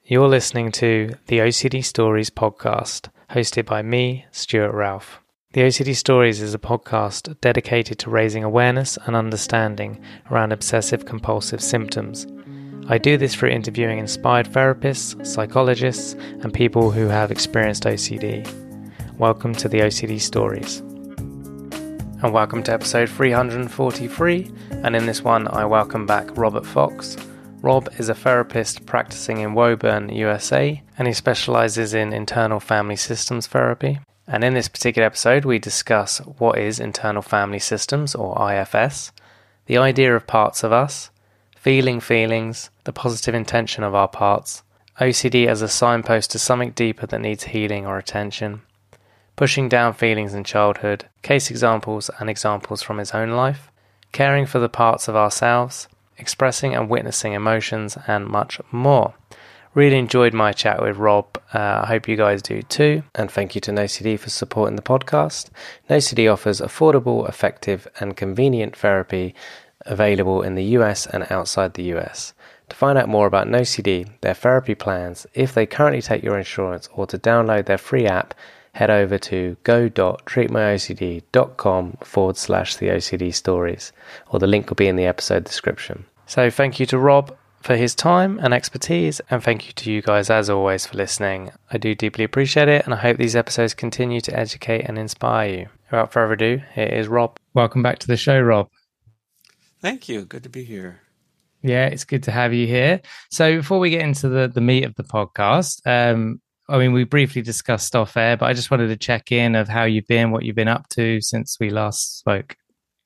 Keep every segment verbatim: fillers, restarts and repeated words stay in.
You're listening to the O C D Stories podcast, hosted by me, Stuart Ralph. The O C D Stories is a podcast dedicated to raising awareness and understanding around obsessive-compulsive symptoms. I do this through interviewing inspired therapists, psychologists, and people who have experienced O C D. Welcome to the O C D Stories. And welcome to episode three hundred forty-three, and in this one I welcome back Robert Fox. Rob is a therapist practicing in Woburn, U S A, and he specialises in internal family systems therapy. And in this particular episode, we discuss what is internal family systems, or I F S, the idea of parts of us, feeling feelings, the positive intention of our parts, O C D as a signpost to something deeper that needs healing or attention, pushing down feelings in childhood, case examples and examples from his own life, caring for the parts of ourselves, expressing and witnessing emotions, and much more. Really enjoyed my chat with Rob. Uh, I hope you guys do too. And thank you to NoCD for supporting the podcast. NoCD offers affordable, effective, and convenient therapy available in the U S and outside the U S. To find out more about NoCD, their therapy plans, if they currently take your insurance, or to download their free app, head over to go.treatmyocd.com forward slash the OCD stories, or the link will be in the episode description. So thank you to Rob for his time and expertise, and thank you to you guys as always for listening. I do deeply appreciate it, and I hope these episodes continue to educate and inspire you. Without further ado, here is Rob. Welcome back to the show, Rob. Thank you. Good to be here. Yeah, it's good to have you here. So before we get into the, the meat of the podcast, um, I mean, we briefly discussed off air, but I just wanted to check in of how you've been, what you've been up to since we last spoke.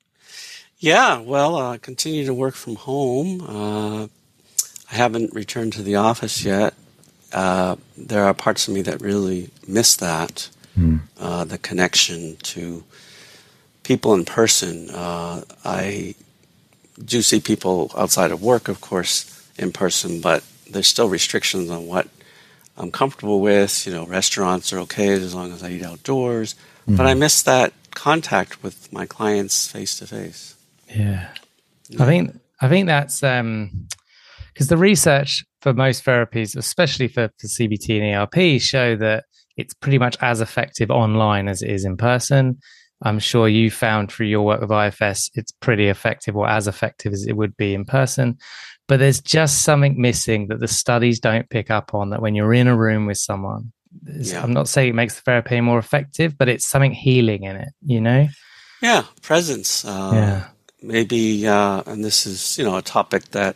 Yeah, well, I uh, continue to work from home. Uh, I haven't returned to the office yet. Uh, there are parts of me that really miss that, mm. uh, the connection to people in person. Uh, I do see people outside of work, of course, in person, but there's still restrictions on what I'm comfortable with. You know, restaurants are okay as long as I eat outdoors. Mm. But I miss that contact with my clients face to face. Yeah. I think I think that's um because the research for most therapies, especially for, for C B T and E R P, show that it's pretty much as effective online as it is in person. I'm sure you found through your work with I F S it's pretty effective, or as effective as it would be in person. But there's just something missing that the studies don't pick up on, that when you're in a room with someone, yeah. I'm not saying it makes the therapy more effective, but it's something healing in it, you know? Yeah, presence. Uh, yeah. Maybe, uh, and this is, you know, a topic that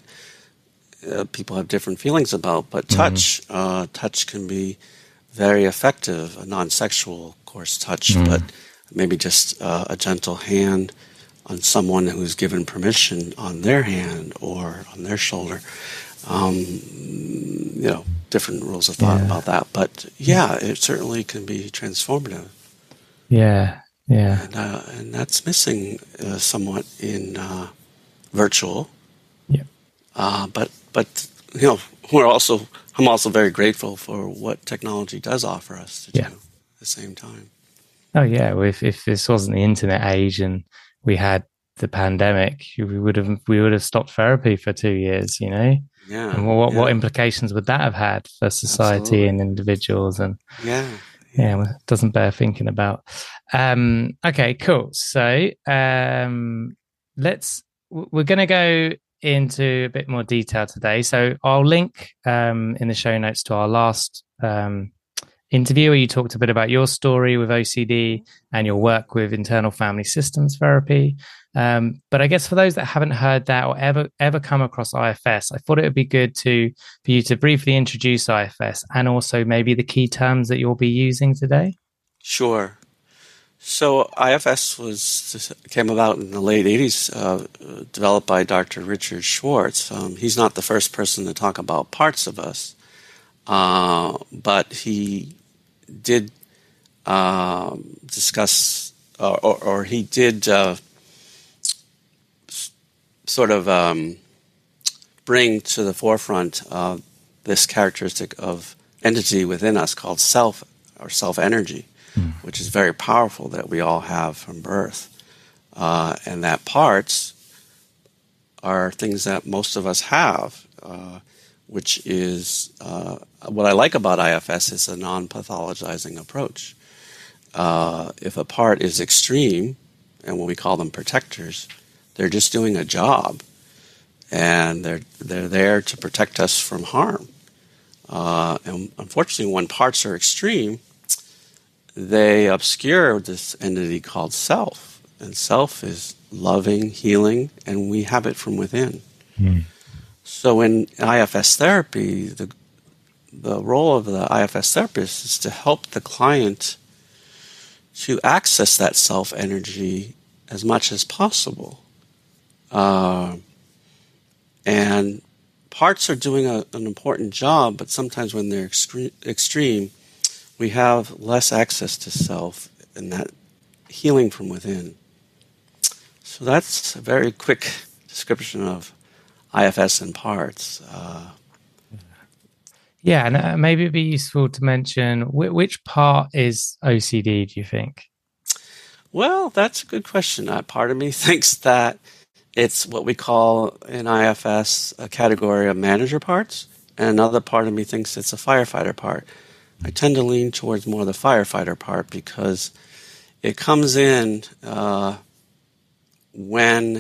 uh, people have different feelings about, but touch, mm-hmm. uh, touch can be very effective, a non-sexual, of course, touch, mm-hmm. but maybe just uh, a gentle hand on someone who's given permission on their hand or on their shoulder. Um, you know, different rules of thought yeah. about that. But yeah, it certainly can be transformative. Yeah, yeah. And, uh, and that's missing uh, somewhat in uh, virtual. Yeah. Uh, but, but, you know, we're also, I'm also very grateful for what technology does offer us to yeah. do at the same time. Oh, yeah. Well, if, if this wasn't the internet age and we had the pandemic, we would have we would have stopped therapy for two years, you know. Yeah. And what yeah. what implications would that have had for society Absolutely. and individuals? And yeah, yeah, well, it doesn't bear thinking about. Um, okay, cool. So um, let's we're going to go into a bit more detail today. So I'll link um, in the show notes to our last Um, interview where you talked a bit about your story with O C D and your work with internal family systems therapy. Um, but I guess for those that haven't heard that or ever ever come across I F S, I thought it would be good to for you to briefly introduce I F S and also maybe the key terms that you'll be using today. Sure. So I F S was came about in the late eighties, uh, developed by Doctor Richard Schwartz. Um, he's not the first person to talk about parts of us, uh, but he did uh, discuss, uh, or, or he did uh, s- sort of um, bring to the forefront uh, this characteristic of entity within us called self, or self-energy, mm. which is very powerful, that we all have from birth. Uh, and that parts are things that most of us have. Uh, which is uh, what I like about I F S is a non-pathologizing approach. Uh, if a part is extreme, and what we call them protectors, they're just doing a job, and they're they're there to protect us from harm. Uh, and unfortunately, when parts are extreme, they obscure this entity called self. And self is loving, healing, and we have it from within. Mm. So in I F S therapy, the the role of the I F S therapist is to help the client to access that self energy as much as possible. Uh, and parts are doing a, an important job, but sometimes when they're extre- extreme, we have less access to self and that healing from within. So that's a very quick description of I F S and parts. Uh, yeah, and uh, maybe it'd be useful to mention wh- which part is O C D, do you think? Well, that's a good question. Uh, part of me thinks that it's what we call in I F S a category of manager parts, and another part of me thinks it's a firefighter part. I tend to lean towards more the firefighter part because it comes in uh, when,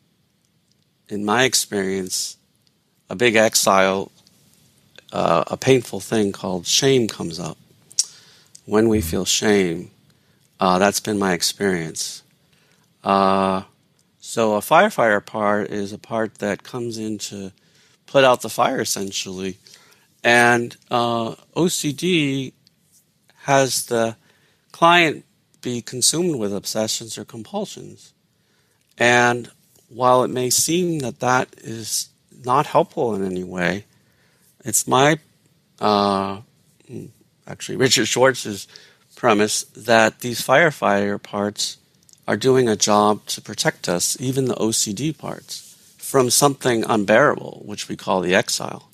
in my experience, a big exile, uh, a painful thing called shame comes up. When we feel shame, uh, that's been my experience. Uh, so a firefighter part is a part that comes in to put out the fire, essentially. And uh, O C D has the client be consumed with obsessions or compulsions. And while it may seem that that is not helpful in any way, it's my, uh, actually Richard Schwartz's premise that these firefighter parts are doing a job to protect us, even the O C D parts, from something unbearable, which we call the exile.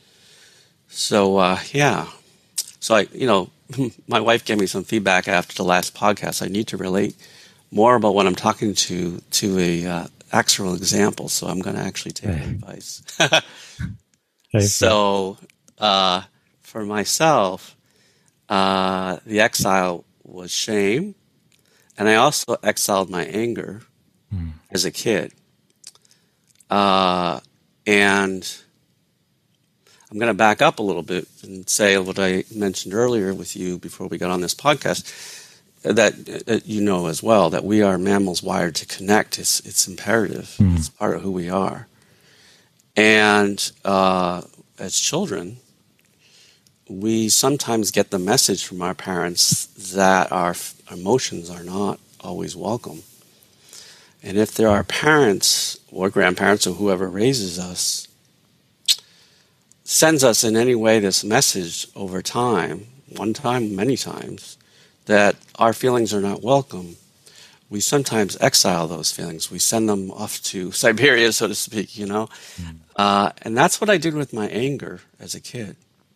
So, uh, yeah. So, I, you know, my wife gave me some feedback after the last podcast. I need to relate more about what I'm talking to to a uh, actual example, so I'm going to actually take her advice. okay, so, uh, for myself, uh, the exile was shame, and I also exiled my anger mm. as a kid. Uh, and I'm going to back up a little bit and say what I mentioned earlier with you before we got on this podcast, that uh, you know as well, that we are mammals wired to connect. It's it's imperative. Mm. It's part of who we are. And uh, as children, we sometimes get the message from our parents that our f- emotions are not always welcome. And if there are parents or grandparents or whoever raises us, sends us in any way this message over time, one time, many times, that our feelings are not welcome, we sometimes exile those feelings. We send them off to Siberia, so to speak, you know. Mm. Uh, and that's what I did with my anger as a kid.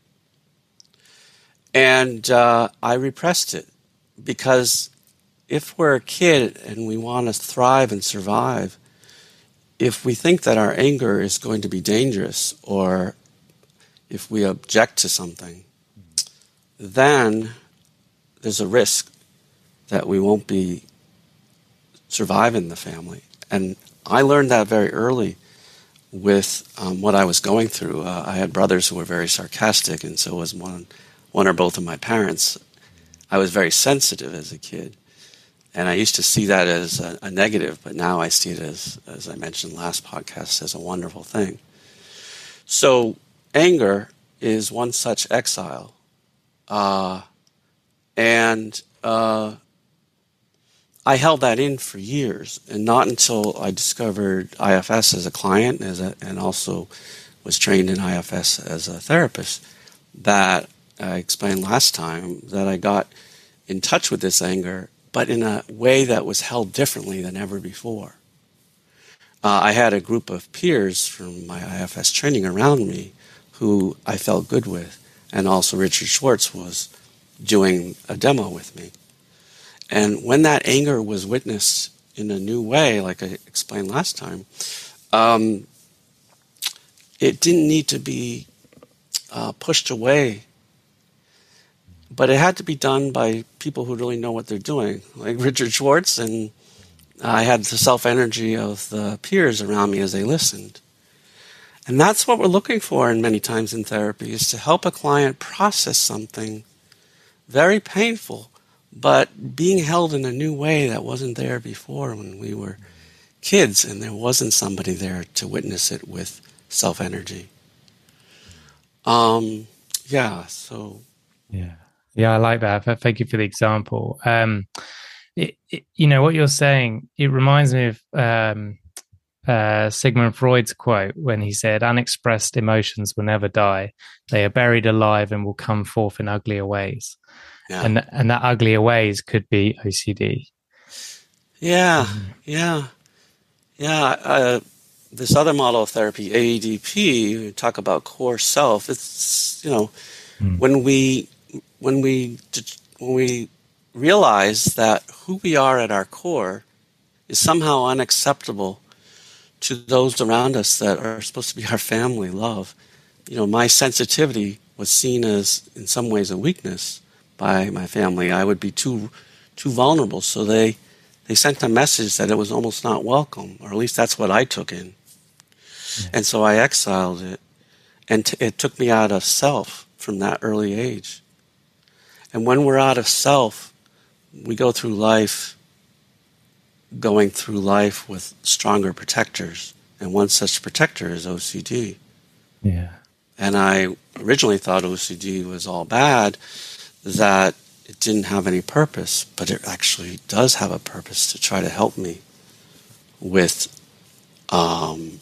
And uh, I repressed it because if we're a kid and we want to thrive and survive, if we think that our anger is going to be dangerous or if we object to something, then there's a risk that we won't be surviving the family. And I learned that very early with um, what I was going through. Uh, I had brothers who were very sarcastic, and so was one, one or both of my parents. I was very sensitive as a kid, and I used to see that as a, a negative, but now I see it as, as I mentioned last podcast, as a wonderful thing. So anger is one such exile. Uh, and uh, I held that in for years, and not until I discovered I F S as a client as a, and also was trained in I F S as a therapist that I explained last time that I got in touch with this anger, but in a way that was held differently than ever before. Uh, I had a group of peers from my I F S training around me who I felt good with, and also Richard Schwartz was doing a demo with me. And when that anger was witnessed in a new way, like I explained last time, um, it didn't need to be uh, pushed away. But it had to be done by people who really know what they're doing, like Richard Schwartz, and I had the self-energy of the peers around me as they listened. And that's what we're looking for in many times in therapy, is to help a client process something very painful, but being held in a new way that wasn't there before when we were kids and there wasn't somebody there to witness it with self-energy. Um, yeah, so... Yeah. Yeah, I like that. Thank you for the example. Um, it, it, you know, what you're saying, it reminds me of um, uh, Sigmund Freud's quote when he said, unexpressed emotions will never die. They are buried alive and will come forth in uglier ways. Yeah. And, and that uglier ways could be O C D. Yeah, mm-hmm. yeah. Yeah, uh, this other model of therapy, A E D P, we talk about core self. It's, you know, mm. when we... When we when we realize that who we are at our core is somehow unacceptable to those around us that are supposed to be our family, love, you know, my sensitivity was seen as, in some ways, a weakness by my family. I would be too too vulnerable, so they they sent a message that it was almost not welcome, or at least that's what I took in. Yeah. And so I exiled it, and t- it took me out of self from that early age. And when we're out of self, we go through life, going through life with stronger protectors. And one such protector is O C D. Yeah. And I originally thought O C D was all bad, that it didn't have any purpose, but it actually does have a purpose to try to help me with um,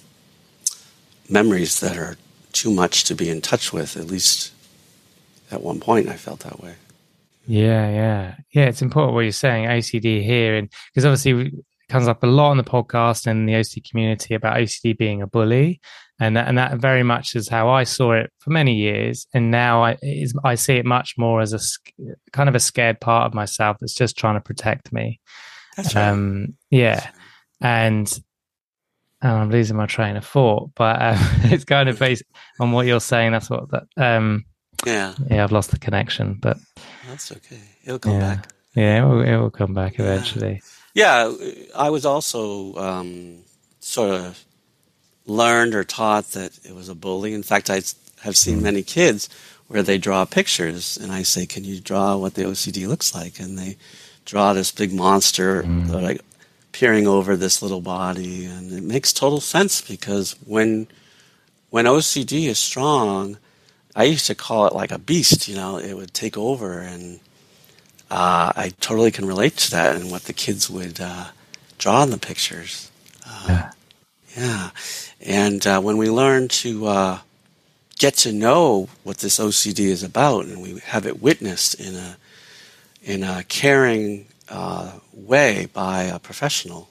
memories that are too much to be in touch with. At least at one point I felt that way. Yeah, yeah. Yeah, it's important what you're saying, O C D here, and because obviously it comes up a lot on the podcast and the O C D community about O C D being a bully, and that, and that very much is how I saw it for many years, and now I is, I see it much more as a kind of a scared part of myself that's just trying to protect me. That's right. Um, yeah, and, and I'm losing my train of thought, but um, it's kind of based on what you're saying. That's what that. Um, Yeah. Yeah, I've lost the connection, but that's okay. It'll come yeah. back. Yeah, it will, it will come back eventually. Yeah, yeah, I was also um, sort of learned or taught that it was a bully. In fact, I have seen mm. many kids where they draw pictures, and I say, "Can you draw what the O C D looks like?" And they draw this big monster mm. like peering over this little body, and it makes total sense because when when O C D is strong, I used to call it like a beast, you know, it would take over, and uh, I totally can relate to that and what the kids would uh, draw in the pictures. Uh, yeah. yeah. And uh, when we learn to uh, get to know what this O C D is about, and we have it witnessed in a, in a caring uh, way by a professional,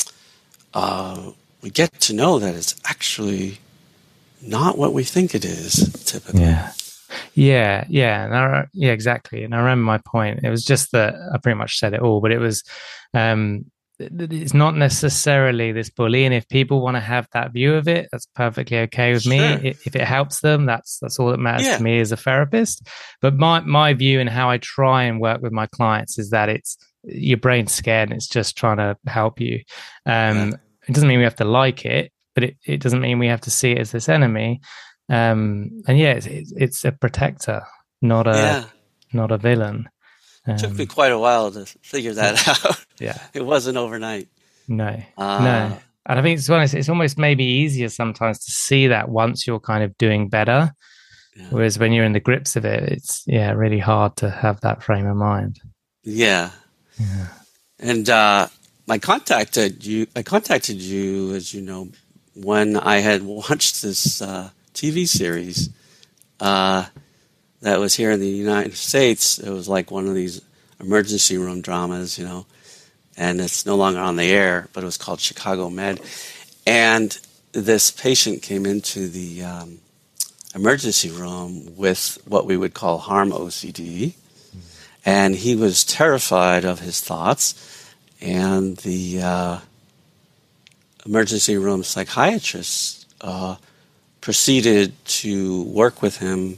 uh, we get to know that it's actually not what we think it is, typically. Yeah, yeah, yeah, and I, yeah, exactly. And I remember my point. It was just that I pretty much said it all, but it was, um, it's not necessarily this bully. And if people want to have that view of it, that's perfectly okay with Sure. me. If it helps them, that's that's all that matters yeah. to me as a therapist. But my my view and how I try and work with my clients is that it's your brain's scared and it's just trying to help you. Um, yeah. It doesn't mean we have to like it. But it, it doesn't mean we have to see it as this enemy. Um, and yeah, it's, it's, it's a protector, not a yeah. not a villain. Um, it took me quite a while to figure that yeah. out. Yeah, it wasn't overnight. No, uh, no. And I think it's honest, it's almost maybe easier sometimes to see that once you're kind of doing better. Yeah. Whereas when you're in the grips of it, it's yeah really hard to have that frame of mind. Yeah. Yeah. And uh, I contacted you. I contacted you, as you know, when I had watched this uh, T V series uh, that was here in the United States. It was like one of these emergency room dramas, you know, and it's no longer on the air, but it was called Chicago Med. And this patient came into the um, emergency room with what we would call harm O C D, mm-hmm. and he was terrified of his thoughts, and the uh, emergency room psychiatrist uh, proceeded to work with him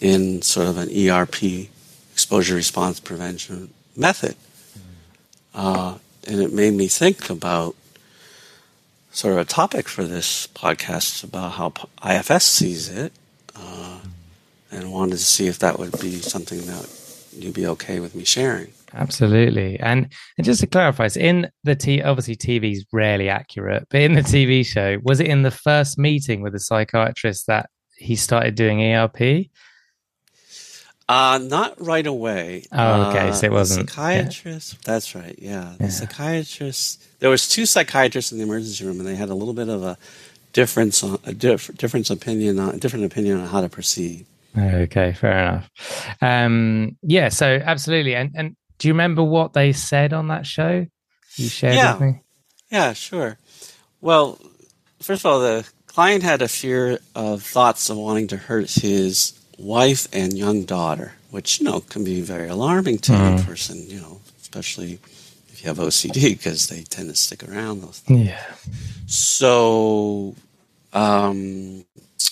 in sort of an E R P, exposure response prevention method. Uh, and it made me think about sort of a topic for this podcast about how I F S sees it, uh, and wanted to see if that would be something that you'd be okay with me sharing. Absolutely. And and just to clarify, it's in the T obviously T V is rarely accurate, but in the T V show, was it in the first meeting with the psychiatrist that he started doing E R P? Uh, not right away. Oh, okay. So it uh, wasn't. The psychiatrist. Yeah. That's right. Yeah. The yeah. psychiatrist. There was two psychiatrists in the emergency room, and they had a little bit of a difference on a diff, difference opinion on a different opinion on how to proceed. Okay, fair enough. Um, yeah. So absolutely. And and do you remember what they said on that show? You shared yeah. with me. Yeah. Sure. Well, first of all, the client had a fear of thoughts of wanting to hurt his wife and young daughter, which, you know, can be very alarming to mm. a person, you know, especially if you have O C D, because they tend to stick around those things. Yeah. So um,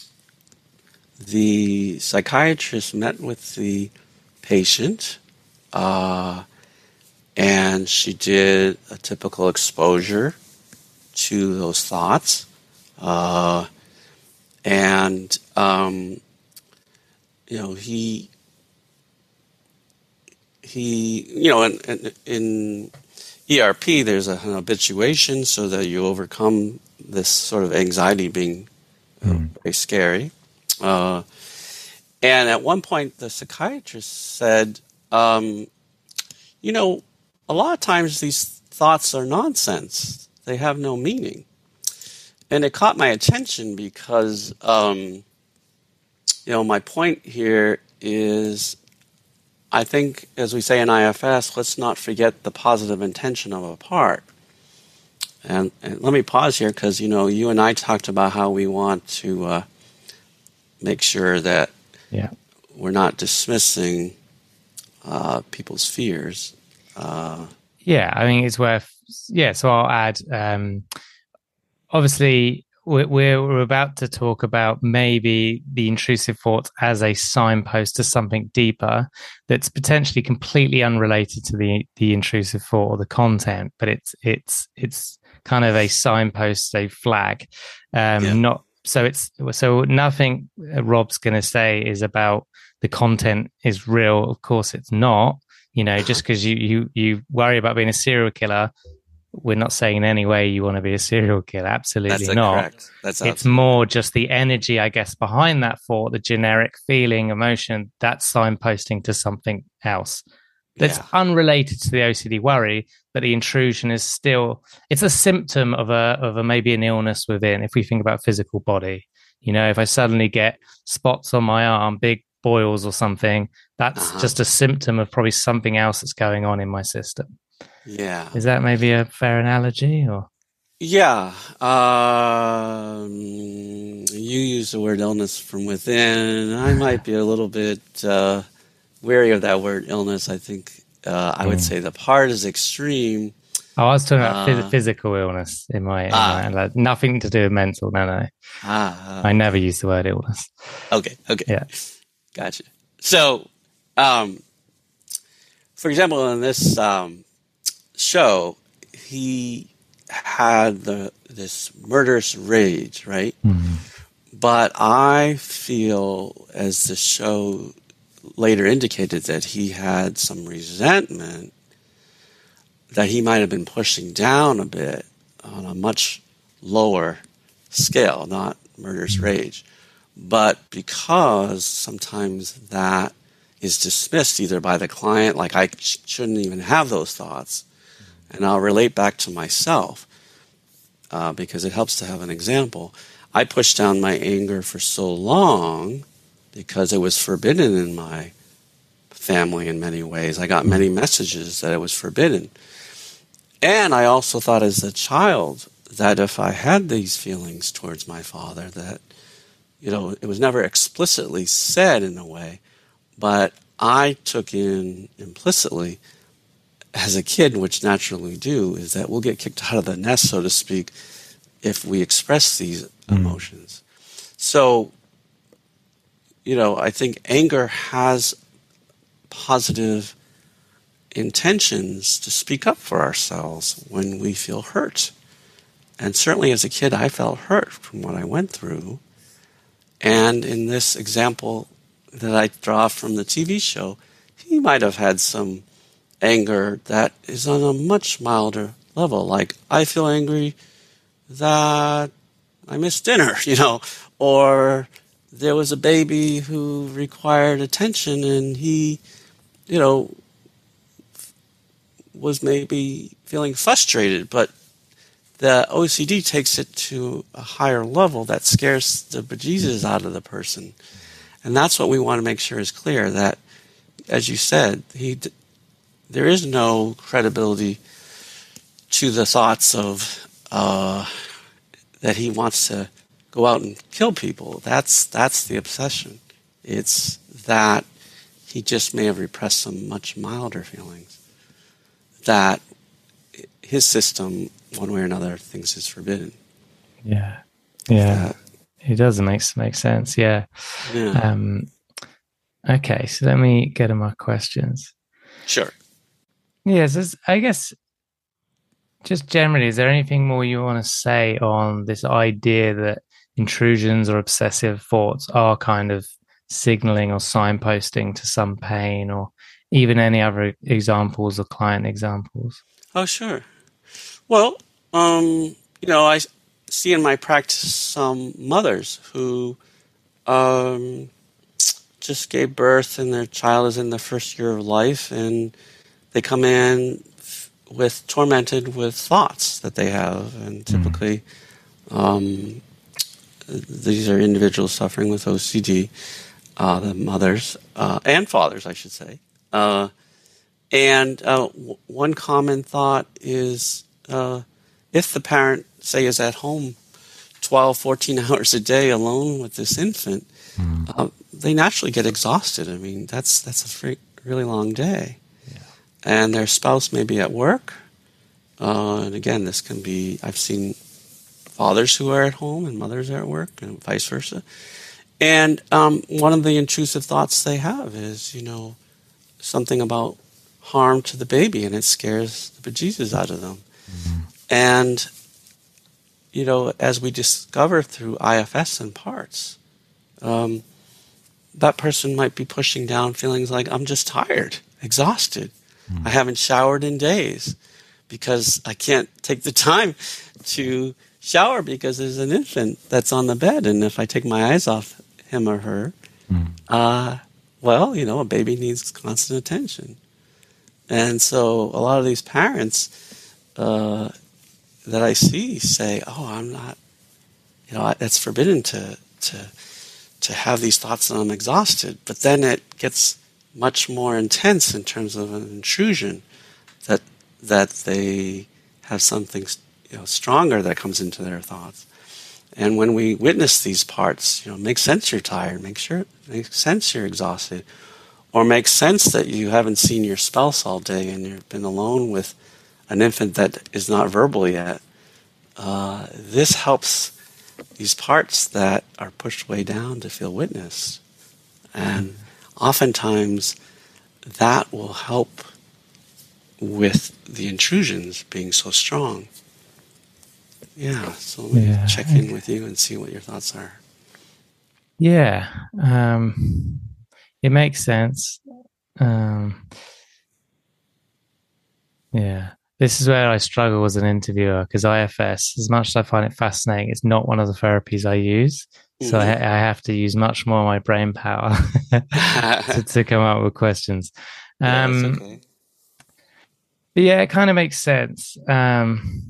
the psychiatrist met with the patient, uh, and she did a typical exposure to those thoughts. Uh, and um, You know, he, he, you know, in, in, in E R P, there's a, an habituation so that you overcome this sort of anxiety being mm. uh, very scary. Uh, and at one point, the psychiatrist said, um, you know, a lot of times these thoughts are nonsense. They have no meaning. And it caught my attention because, um, you know, my point here is, I think, as we say in I F S, let's not forget the positive intention of a part. And, and let me pause here because, you know, you and I talked about how we want to uh, make sure that yeah. we're not dismissing uh, people's fears. Uh, yeah, I mean, it's worth, yeah, so I'll add, um, obviously, we're, we're about to talk about maybe the intrusive thoughts as a signpost to something deeper that's potentially completely unrelated to the the intrusive thought or the content, but it's it's it's kind of a signpost, a flag. Um, yeah. Not so it's so nothing Rob's going to say is about the content is real. Of course, it's not. You know, just because you you you worry about being a serial killer, we're not saying in any way you want to be a serial killer. Absolutely That's not. Correct. That's it's more just the energy, I guess, behind that thought, the generic feeling, emotion, that's signposting to something else that's yeah. unrelated to the O C D worry, but the intrusion is still, it's a symptom of a, of a maybe an illness within. If we think about physical body, you know, if I suddenly get spots on my arm, big boils or something, that's uh-huh. just a symptom of probably something else that's going on in my system. Yeah. Is that maybe a fair analogy or? Yeah. Um, you use the word illness from within. I might be a little bit uh, wary of that word illness. I think uh, I would mm. say the part is extreme. Oh, I was talking about uh, phys- physical illness in my, in ah, my like, nothing to do with mental. No, no. Ah, I never use the word illness. Okay. Okay. Yeah. Gotcha. So, um, for example, in this um, show, he had the this murderous rage, right? Mm-hmm. But I feel, as the show later indicated, that he had some resentment that he might have been pushing down a bit on a much lower scale, not murderous mm-hmm. rage. But because sometimes that is dismissed either by the client, like I sh- shouldn't even have those thoughts, and I'll relate back to myself uh, because it helps to have an example. I pushed down my anger for so long because it was forbidden in my family in many ways. I got many messages that it was forbidden. And I also thought as a child that if I had these feelings towards my father, that, you know, it was never explicitly said in a way, but I took in implicitly as a kid, which naturally do, is that we'll get kicked out of the nest, so to speak, if we express these mm. emotions. So, you know, I think anger has positive intentions to speak up for ourselves when we feel hurt. And certainly as a kid, I felt hurt from what I went through. And in this example that I draw from the T V show, he might have had some anger that is on a much milder level. Like, I feel angry that I missed dinner, you know, or there was a baby who required attention and he, you know, was maybe feeling frustrated, but the O C D takes it to a higher level that scares the bejesus out of the person. And that's what we want to make sure is clear, that, as you said, he, there is no credibility to the thoughts of uh, that he wants to go out and kill people. That's that's the obsession. It's that he just may have repressed some much milder feelings that his system, one way or another, thinks is forbidden. Yeah, yeah, uh, it does make make sense. Yeah. yeah. Um, okay, so let me get to my questions. Sure. Yes, yeah, so I guess just generally, is there anything more you want to say on this idea that intrusions or obsessive thoughts are kind of signaling or signposting to some pain, or even any other examples or client examples? Oh, sure. Well, um, you know, I see in my practice some mothers who um, just gave birth and their child is in the first year of life, and they come in with tormented with thoughts that they have, and typically mm. um, these are individuals suffering with O C D, uh, the mothers uh, and fathers, I should say. Uh, and uh, w- one common thought is uh, if the parent, say, is at home twelve, fourteen hours a day alone with this infant, mm. uh, they naturally get exhausted. I mean, that's that's a free, really long day. And their spouse may be at work. Uh, and again, this can be, I've seen fathers who are at home and mothers are at work and vice versa. And um, one of the intrusive thoughts they have is, you know, something about harm to the baby, and it scares the bejesus out of them. Mm-hmm. And, you know, as we discover through I F S and parts, um, that person might be pushing down feelings like, I'm just tired, exhausted. I haven't showered in days because I can't take the time to shower because there's an infant that's on the bed. And if I take my eyes off him or her, mm. uh, well, you know, a baby needs constant attention. And so a lot of these parents uh, that I see say, oh, I'm not, you know, it's forbidden to, to, to have these thoughts that I'm exhausted. But then it gets much more intense in terms of an intrusion, that that they have something, you know, stronger that comes into their thoughts. And when we witness these parts, you know, makes sense you're tired, makes sure makes sense you're exhausted, or makes sense that you haven't seen your spouse all day and you've been alone with an infant that is not verbal yet. Uh, this helps these parts that are pushed way down to feel witnessed. And oftentimes, that will help with the intrusions being so strong. Yeah, so let me yeah, check in okay. with you and see what your thoughts are. Yeah, um, it makes sense. Um, yeah, this is where I struggle as an interviewer, because I F S, as much as I find it fascinating, it's not one of the therapies I use. So mm-hmm. I, I have to use much more of my brain power to, to come up with questions. Um, yeah, that's okay. But yeah, it kind of makes sense. Um,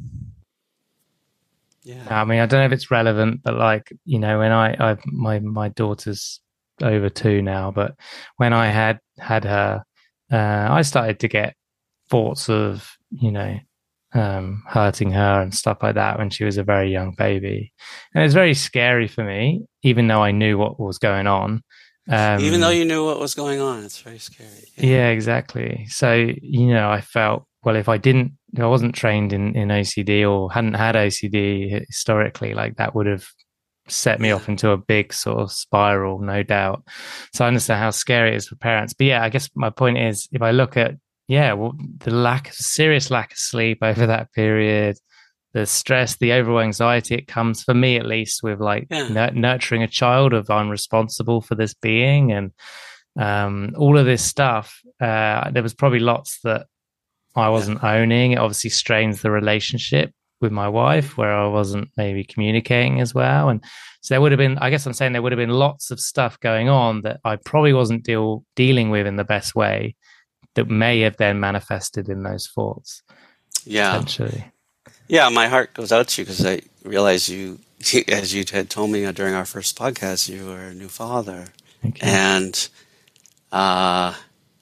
yeah. I mean, I don't know if it's relevant, but like, you know, when I, I my my daughter's over two now, but when I had had her, uh, I started to get thoughts of, you know, um, hurting her and stuff like that when she was a very young baby. And it was very scary for me, even though I knew what was going on. Um, even though you knew what was going on, it's very scary. Yeah. yeah, exactly. So, you know, I felt, well, if I didn't, if I wasn't trained in, in O C D or hadn't had O C D historically, like that would have set me Yeah. off into a big sort of spiral, no doubt. So I understand how scary it is for parents. But yeah, I guess my point is, if I look at, yeah, well, the lack, serious lack of sleep over that period, the stress, the overall anxiety it comes, for me at least, with like Yeah. n- nurturing a child of I'm responsible for this being, and um, all of this stuff. Uh, there was probably lots that I wasn't yeah. owning. It obviously strains the relationship with my wife, where I wasn't maybe communicating as well. And so there would have been, I guess I'm saying there would have been lots of stuff going on that I probably wasn't deal, dealing with in the best way, that may have then manifested in those thoughts. Yeah. Potentially. Yeah, my heart goes out to you because I realize you, as you had told me during our first podcast, you were a new father. And, uh,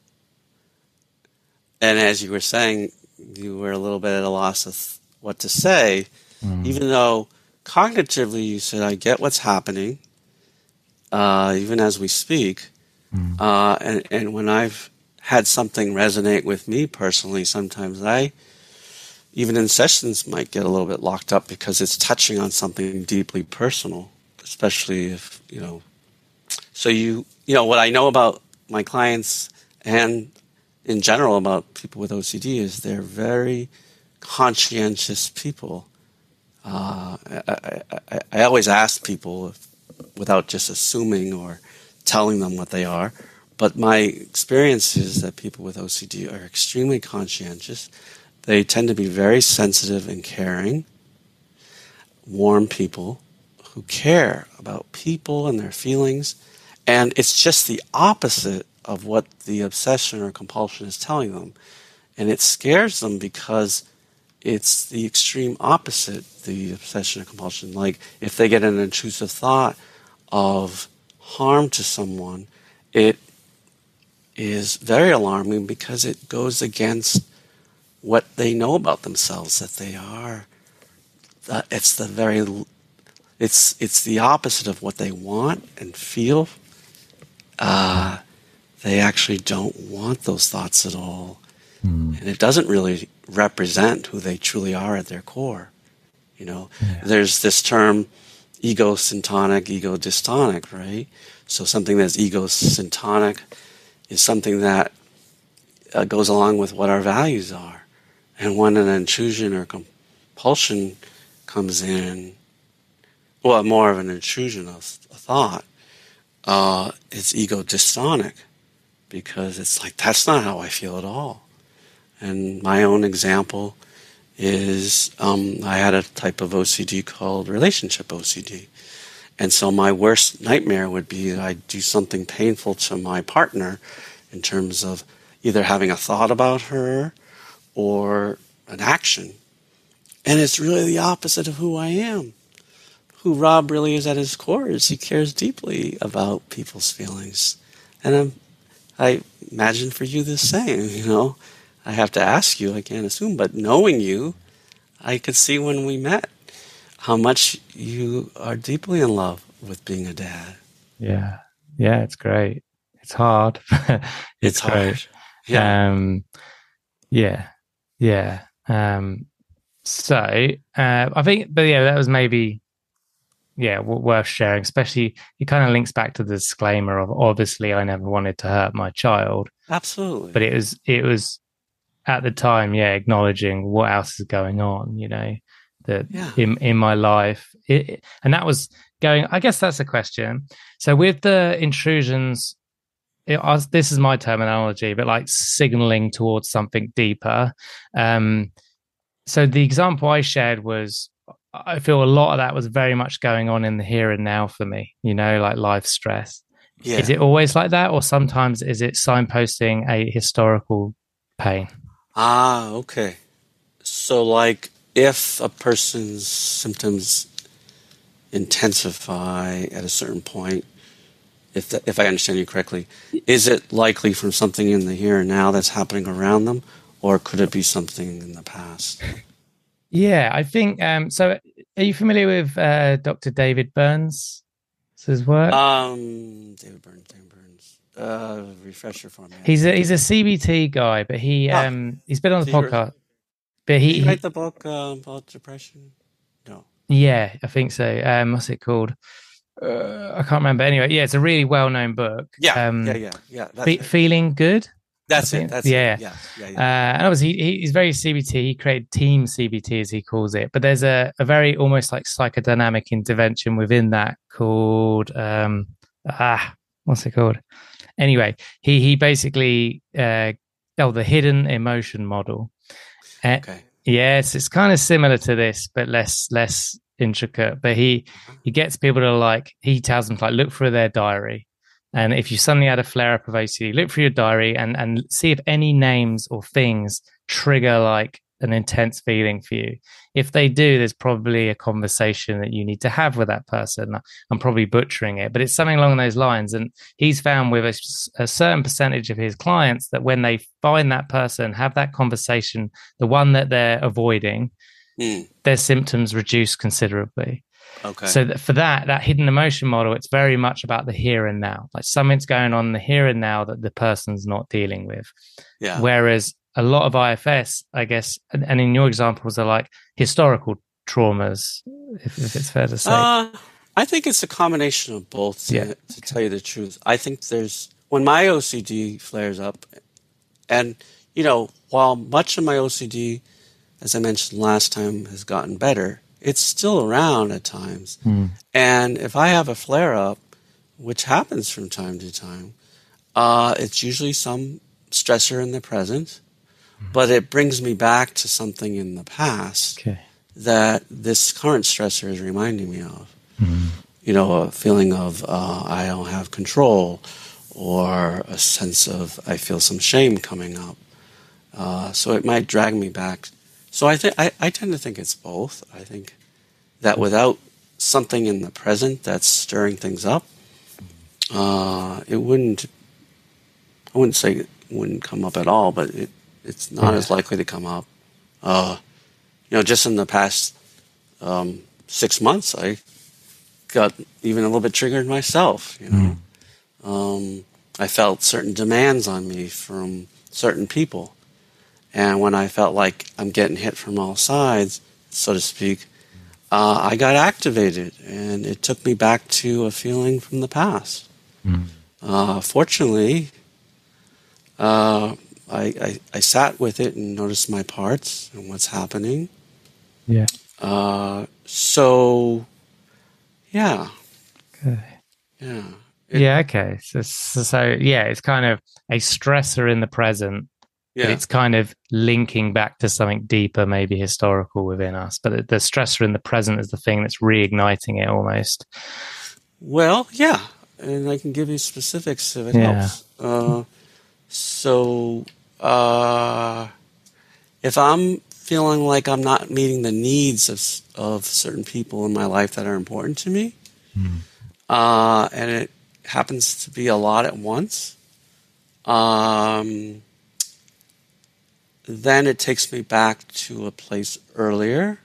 and as you were saying, you were a little bit at a loss of what to say, mm. even though cognitively you said, I get what's happening, uh, even as we speak. Mm. Uh, and, and when I've had something resonate with me personally, sometimes I, even in sessions, might get a little bit locked up because it's touching on something deeply personal, especially if, you know, so you, you know, what I know about my clients and in general about people with O C D is they're very conscientious people. Uh, I, I, I always ask people if, without just assuming or telling them what they are, but my experience is that people with O C D are extremely conscientious. They tend to be very sensitive and caring, warm people who care about people and their feelings. And it's just the opposite of what the obsession or compulsion is telling them. And it scares them because it's the extreme opposite, the obsession or compulsion. Like if they get an intrusive thought of harm to someone, it is very alarming because it goes against what they know about themselves, that they are. Uh, it's the very, it's it's the opposite of what they want and feel. Uh, they actually don't want those thoughts at all. Mm. And it doesn't really represent who they truly are at their core. You know, yeah. There's this term, ego-syntonic, ego-dystonic, right? So something that's ego-syntonic is something that uh, goes along with what our values are. And when an intrusion or compulsion comes in, well, more of an intrusion of a thought, uh, it's ego-dystonic because it's like, that's not how I feel at all. And my own example is um, I had a type of O C D called relationship O C D. And so my worst nightmare would be that I'd do something painful to my partner in terms of either having a thought about her or an action. And it's really the opposite of who I am. Who Rob really is at his core is he cares deeply about people's feelings. And I'm, I imagine for you the same, you know. I have to ask you, I can't assume, but knowing you, I could see when we met how much you are deeply in love with being a dad. Yeah. Yeah, it's great. It's hard. it's, it's great. Hard. Yeah. Um, yeah. Yeah. Um, so uh, I think, but yeah, that was maybe, yeah, w- worth sharing, especially it kind of links back to the disclaimer of obviously I never wanted to hurt my child. Absolutely. But it was, it was at the time, yeah, acknowledging what else is going on, you know, that yeah. in, in my life. It, and that was going, I guess that's a question. So with the intrusions, it, I was, this is my terminology, but like signaling towards something deeper. Um, so the example I shared was, I feel a lot of that was very much going on in the here and now for me, you know, like life stress. Yeah. Is it always like that? Or sometimes is it signposting a historical pain? Ah, okay. So like if a person's symptoms intensify at a certain point, if the, if I understand you correctly, is it likely from something in the here and now that's happening around them, or could it be something in the past? Yeah, I think um, so. Are you familiar with uh, Doctor David Burns? His work? Um, David Burns. David Burns. Uh, refresher for me. He's a he's a C B T guy, but he um he's been on the podcast. But he, Did he write the book uh, about depression? No. Yeah, I think so. Um, what's it called? Uh, I can't remember. Anyway, yeah, it's a really well-known book. Yeah, yeah, Um, yeah, yeah. That's Fe- it. Feeling Good, I That's it. think. That's it. Yeah. Yes. Yeah, Uh, yeah. and obviously, he, he's very C B T. He created Team C B T, as he calls it. But there's a, a very almost like psychodynamic intervention within that called um, ah, what's it called? Anyway, he he basically uh, oh, the hidden emotion model. Uh, Okay. yes, it's kind of similar to this, but less less intricate. But he he gets people to like he tells them to like look through their diary, and if you suddenly had a flare up of O C D, look through your diary and and see if any names or things trigger like an intense feeling for you. If they do, there's probably a conversation that you need to have with that person. I'm probably butchering it, but it's something along those lines. And he's found with a, a certain percentage of his clients that when they find that person, have that conversation, the one that they're avoiding, Mm. their symptoms reduce considerably. Okay. So that for that, that hidden emotion model, it's very much about the here and now. Like something's going on in the here and now that the person's not dealing with. Yeah. Whereas a lot of I F S, I guess, and, and in your examples are like historical traumas, if, if it's fair to say. Uh, I think it's a combination of both, to, Yeah. to Okay. tell you the truth. I think there's, when my O C D flares up, and, you know, while much of my O C D, as I mentioned last time, has gotten better, it's still around at times. Mm. And if I have a flare up, which happens from time to time, uh, it's usually some stressor in the present, mm. but it brings me back to something in the past Okay. that this current stressor is reminding me of. Mm. You know, a feeling of uh, I don't have control, or a sense of I feel some shame coming up. Uh, so it might drag me back. So I think I, I tend to think it's both. I think that without something in the present that's stirring things up, uh, it wouldn't. I wouldn't say it wouldn't come up at all, but it it's not Yeah. as likely to come up. Uh, you know, just in the past um, six months, I got even a little bit triggered myself. You know, mm. um, I felt certain demands on me from certain people. And when I felt like I'm getting hit from all sides, so to speak, uh, I got activated, and it took me back to a feeling from the past. Mm. Uh, fortunately, uh, I, I, I sat with it and noticed my parts and what's happening. Yeah. Uh, so, yeah. Okay. Yeah. It, yeah. Okay. So, so, so, yeah, it's kind of a stressor in the present. Yeah. But it's kind of linking back to something deeper, maybe historical within us. But the stressor in the present is the thing that's reigniting it almost. Well, yeah. And I can give you specifics if it yeah. helps. Uh, so uh, if I'm feeling like I'm not meeting the needs of, of certain people in my life that are important to me, mm. uh, and it happens to be a lot at once, um, then it takes me back to a place earlier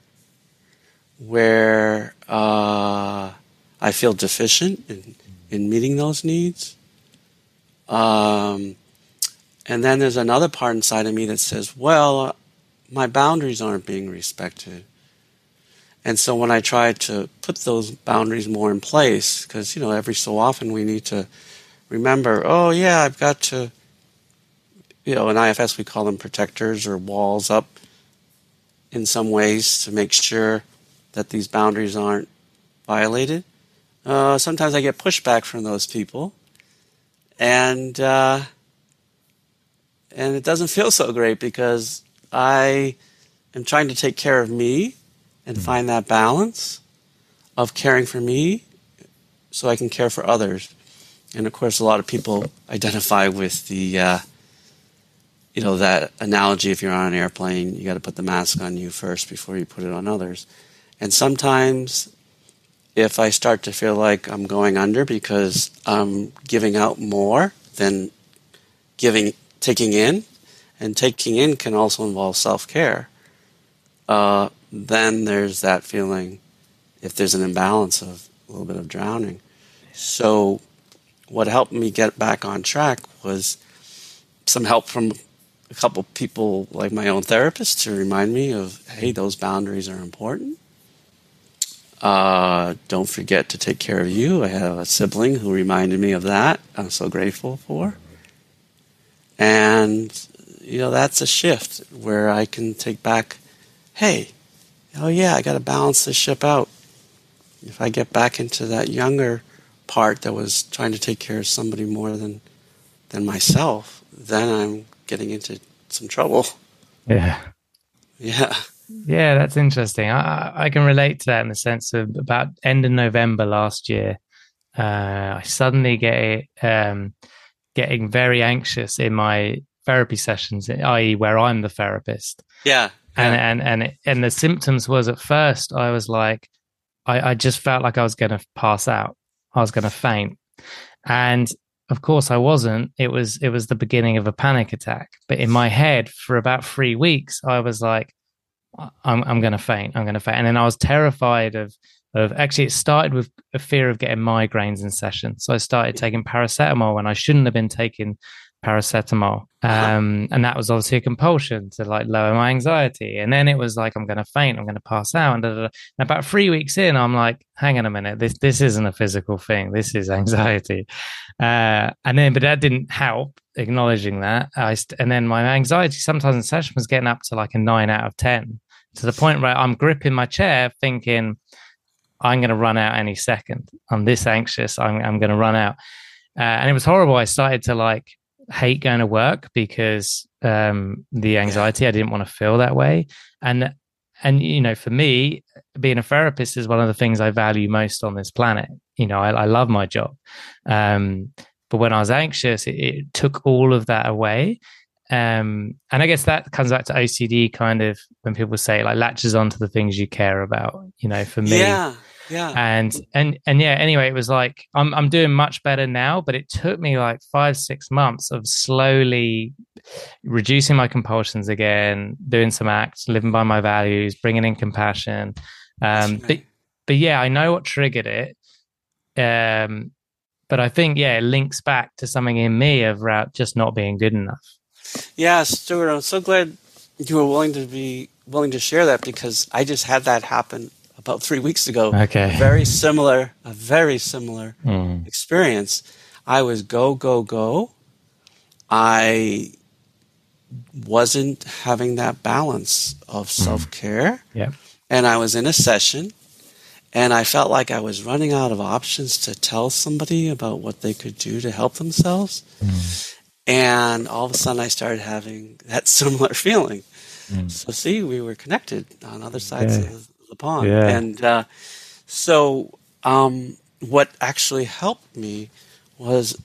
where uh, I feel deficient in, in meeting those needs. Um, and then there's another part inside of me that says, well, uh, my boundaries aren't being respected. And so when I try to put those boundaries more in place, because, you know, every so often we need to remember, oh, yeah, I've got to, you know, in I F S we call them protectors or walls up in some ways to make sure that these boundaries aren't violated. Uh, sometimes I get pushback from those people, and uh, and it doesn't feel so great because I am trying to take care of me and mm-hmm. find that balance of caring for me so I can care for others. And of course, a lot of people identify with the uh, you know, that analogy, if you're on an airplane, you got to put the mask on you first before you put it on others. And sometimes if I start to feel like I'm going under because I'm giving out more than giving, taking in, and taking in can also involve self-care, uh, then there's that feeling, if there's an imbalance, of a little bit of drowning. So what helped me get back on track was some help from a couple people like my own therapist to remind me of, hey, those boundaries are important. Uh, don't forget to take care of you. I have a sibling who reminded me of that. I'm so grateful for. And, you know, that's a shift where I can take back, hey, oh yeah, I got to balance this ship out. If I get back into that younger part that was trying to take care of somebody more than than myself, then I'm getting into some trouble. Yeah. Yeah. Yeah, that's interesting. I, I can relate to that in the sense of about end of November last year, uh, I suddenly get it, um, getting very anxious in my therapy sessions, that is where I'm the therapist. Yeah. And, yeah. and, and, it, and the symptoms was at first, I was like, I, I just felt like I was going to pass out. I was going to faint. And of course I wasn't. It was, it was the beginning of a panic attack. But in my head for about three weeks, I was like, I'm, I'm going to faint. I'm going to faint. And then I was terrified of, of actually, it started with a fear of getting migraines in session. So I started taking paracetamol when I shouldn't have been taking paracetamol. Um, and that was obviously a compulsion to like lower my anxiety. And then it was like, I'm going to faint. I'm going to pass out. And, da, da, da. And about three weeks in, I'm like, hang on a minute. This, this isn't a physical thing. This is anxiety. Uh, and then, but that didn't help acknowledging that. I st- and then my anxiety sometimes in session was getting up to like a nine out of ten, to the point where I'm gripping my chair thinking, I'm going to run out any second. I'm this anxious. I'm, I'm going to run out. Uh, and it was horrible. I started to like hate going to work because um, the anxiety, I didn't want to feel that way. And, and, you know, for me, being a therapist is one of the things I value most on this planet. You know, I, I love my job. Um, but when I was anxious, it, it took all of that away. Um, and I guess that comes back to O C D, kind of when people say like latches onto the things you care about, you know, for me. Yeah. Yeah. And, and, and yeah, anyway, it was like, I'm, I'm doing much better now, but it took me like five, six months of slowly reducing my compulsions again, doing some acts, living by my values, bringing in compassion. Um, right. but, but yeah, I know what triggered it. Um, but I think, yeah, it links back to something in me of uh, just not being good enough. Yeah, Stuart, I'm so glad you were willing to be willing to share that, because I just had that happen about three weeks ago. Okay. Very similar, a very similar mm. experience. I was go, go, go. I wasn't having that balance of self-care. Mm. Yeah. And I was in a session, and I felt like I was running out of options to tell somebody about what they could do to help themselves. Mm. And all of a sudden I started having that similar feeling. Mm. So see, we were connected on other sides yeah. of the pond. Yeah. And uh, so um, what actually helped me was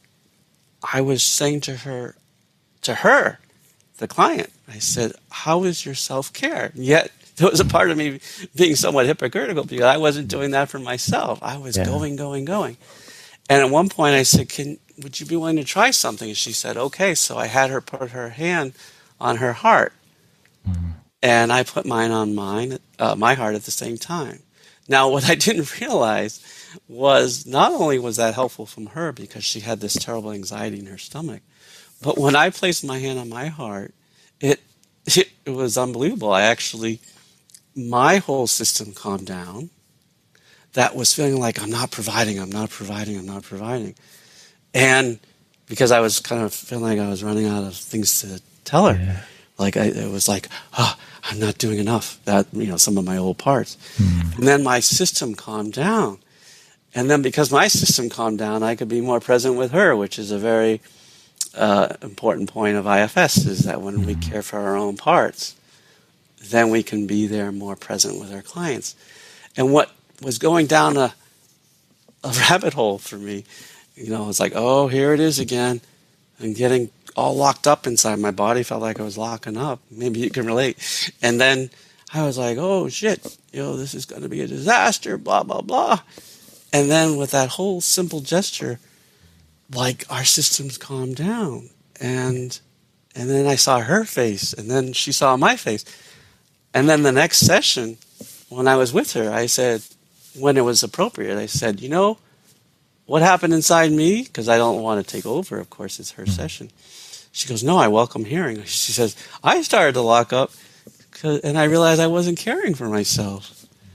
I was saying to her, to her, the client, I said, how is your self-care? And yet there was a part of me being somewhat hypocritical because I wasn't doing that for myself. I was yeah. going, going, going. And at one point I said, can would you be willing to try something? And she said, okay. So I had her put her hand on her heart. Mm-hmm. And I put mine on mine, uh, my heart at the same time. Now, what I didn't realize was not only was that helpful from her because she had this terrible anxiety in her stomach, but when I placed my hand on my heart, it, it, it was unbelievable. I actually, my whole system calmed down. That was feeling like I'm not providing, I'm not providing, I'm not providing. And because I was kind of feeling like I was running out of things to tell her, yeah. like I, it was like, oh, I'm not doing enough. That, you know, some of my old parts. Mm. And then my system calmed down. And then because my system calmed down, I could be more present with her, which is a very uh, important point of I F S, is that when mm. we care for our own parts, then we can be there more present with our clients. And what was going down a, a rabbit hole for me, you know, it's like, oh, here it is again. I'm getting all locked up inside. My body felt like I was locking up. Maybe you can relate. And then I was like, oh, shit, you know, this is going to be a disaster, blah, blah, blah. And then with that whole simple gesture, like our systems calmed down. And and then I saw her face, and then she saw my face. And then the next session, when I was with her, I said, when it was appropriate, I said, you know, what happened inside me? Because I don't want to take over, of course, it's her mm-hmm. session. She goes, no, I welcome hearing. She says, I started to lock up, and I realized I wasn't caring for myself.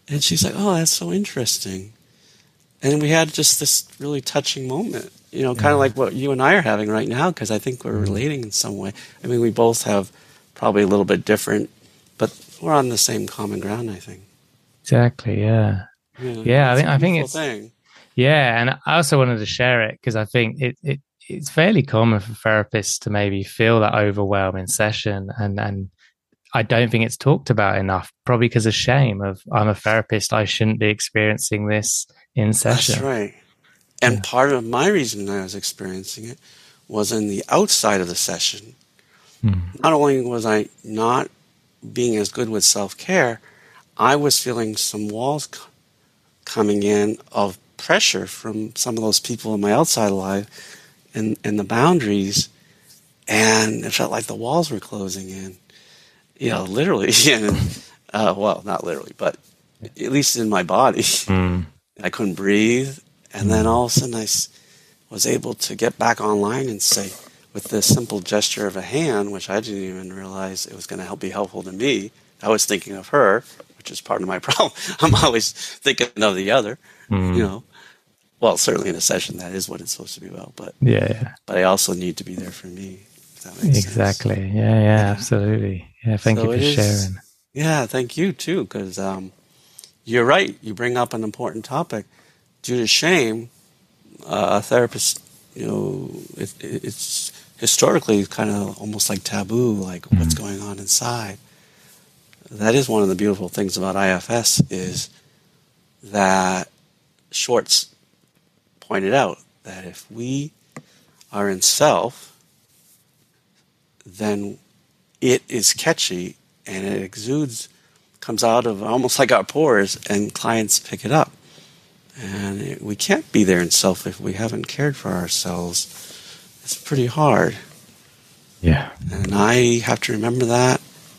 And she's like, oh, that's so interesting. And we had just this really touching moment, you know, kind of Yeah. like what you and I are having right now, because I think we're Mm. relating in some way. I mean, we both have probably a little bit different, but we're on the same common ground, I think. Exactly. Yeah. Yeah, Yeah. I it's a think, I think beautiful it's, thing. yeah. And I also wanted to share it because I think it, it, it's fairly common for therapists to maybe feel that overwhelm in session. And, and I don't think it's talked about enough, probably because of shame of I'm a therapist. I shouldn't be experiencing this in That's session. right. And Yeah. part of my reason I was experiencing it was in the outside of the session. Mm. Not only was I not being as good with self care, I was feeling some walls c- coming in of pressure from some of those people in my outside life and, and the boundaries. And it felt like the walls were closing in, you know, literally. And, uh, well, not literally, but at least in my body. Mm. I couldn't breathe. And then Mm. all of a sudden I s- was able to get back online and say, with this simple gesture of a hand, which I didn't even realize it was going to help be helpful to me. I was thinking of her, which is part of my problem. I'm always thinking of the other, you Mm. know. Well, certainly in a session, that is what it's supposed to be about. But Yeah, yeah. but I also need to be there for me, if that makes sense. Exactly. Yeah, yeah, Yeah. absolutely. Yeah, thank you So for it is. sharing. Yeah, thank you too, because um, you're right. You bring up an important topic. Due to shame, uh, a therapist, you know, it, it, it's historically kind of almost like taboo, like what's Mm. going on inside. That is one of the beautiful things about I F S is that Schwartz pointed out that if we are in self, then it is catchy and it exudes, comes out of almost like our pores, and clients pick it up. And it, we can't be there in self if we haven't cared for ourselves. It's pretty hard. Yeah. And I have to remember that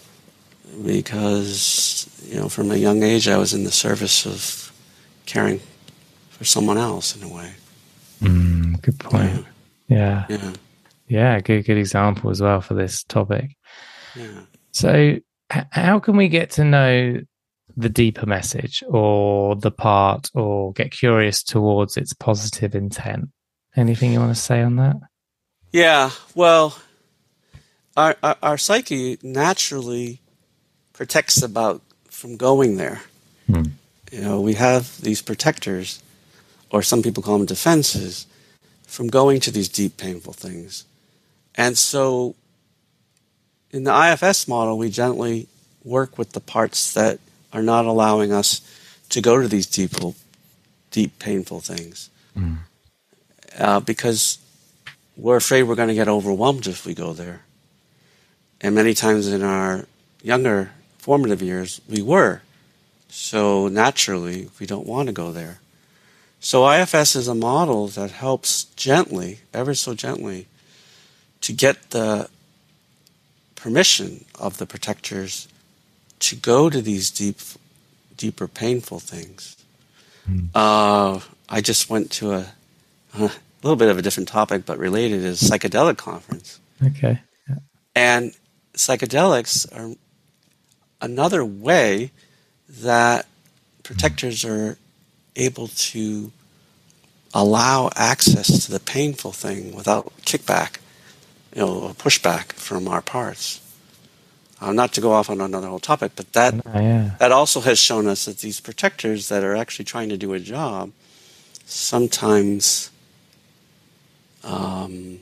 because, you know, from a young age, I was in the service of caring for someone else in a way. Mm, good point. Yeah. Yeah. Yeah. Yeah, good good example as well for this topic. Yeah. So, h- how can we get to know the deeper message or the part or get curious towards its positive intent? Anything you want to say on that? Yeah. Well, our, our, our psyche naturally protects about from going there. Hmm. You know, we have these protectors, or some people call them defenses, from going to these deep, painful things. And so in the I F S model, we gently work with the parts that are not allowing us to go to these deep, deep painful things. Mm. Uh, because we're afraid we're going to get overwhelmed if we go there. And many times in our younger formative years, we were. So naturally, we don't want to go there. So I F S is a model that helps gently, ever so gently, to get the permission of the protectors to go to these deep, deeper, painful things. Mm. Uh, I just went to a, a little bit of a different topic, but related, is psychedelic conference. Okay. Yeah. And psychedelics are another way that protectors are able to allow access to the painful thing without kickback, you know, or pushback from our parts. Uh, not to go off on another whole topic, but that No, yeah. that also has shown us that these protectors that are actually trying to do a job sometimes um,